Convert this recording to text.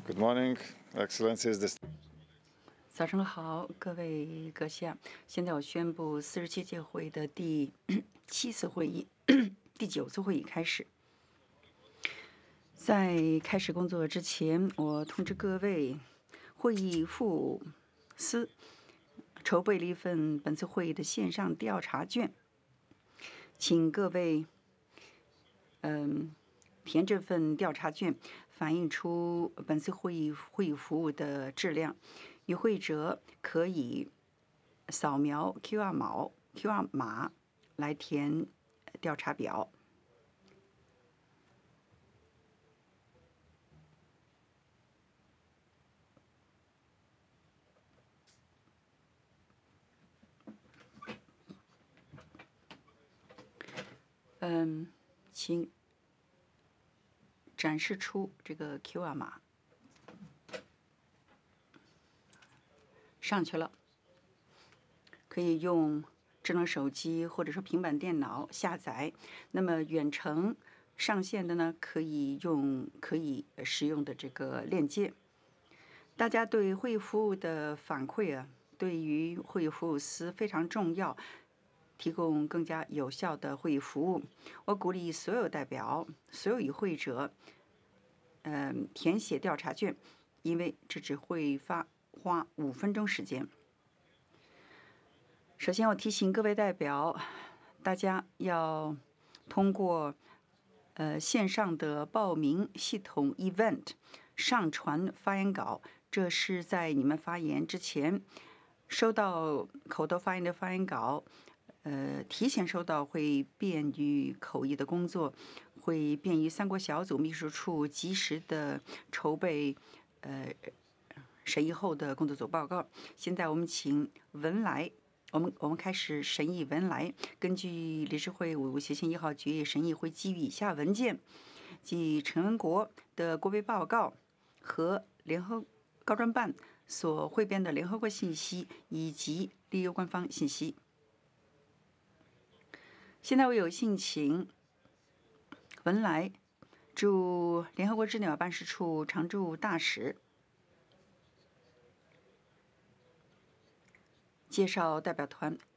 Good morning, Excellencies. 早上好，各位阁下。现在我宣布47届会议的第7次会议、第9次会议开始。在开始工作之前，我通知各位，会议副司筹备了一份本次会议的线上调查卷，请各位填这份调查卷，反映出本次会议服务的质量。与会者可以扫描 QR 码来填调查表。请展示出这个 QR 码。上去了，可以用智能手机或者说平板电脑下载。那么远程上线的呢，可以使用的这个链接。大家对会议服务的反馈啊，对于会议服务司非常重要，提供更加有效的会议服务。我鼓励所有代表、所有与会者，填写调查卷，因为这只会花5分钟时间。首先，我提醒各位代表，大家要通过线上的报名系统 Event 上传发言稿。这是在你们发言之前收到口头发言的发言稿，提前收到会便于口译的工作，会便于三国小组秘书处及时的筹备审议后的工作组报告。现在我们请文莱。我们开始审议文莱。根据理事会5协信1号决议，审议会基于以下文件，即陈文国的国备报告和联合高专办所汇编的联合国信息以及利益官方信息。现在我有幸请文莱驻联合国日内瓦办事处常驻大使介绍代表团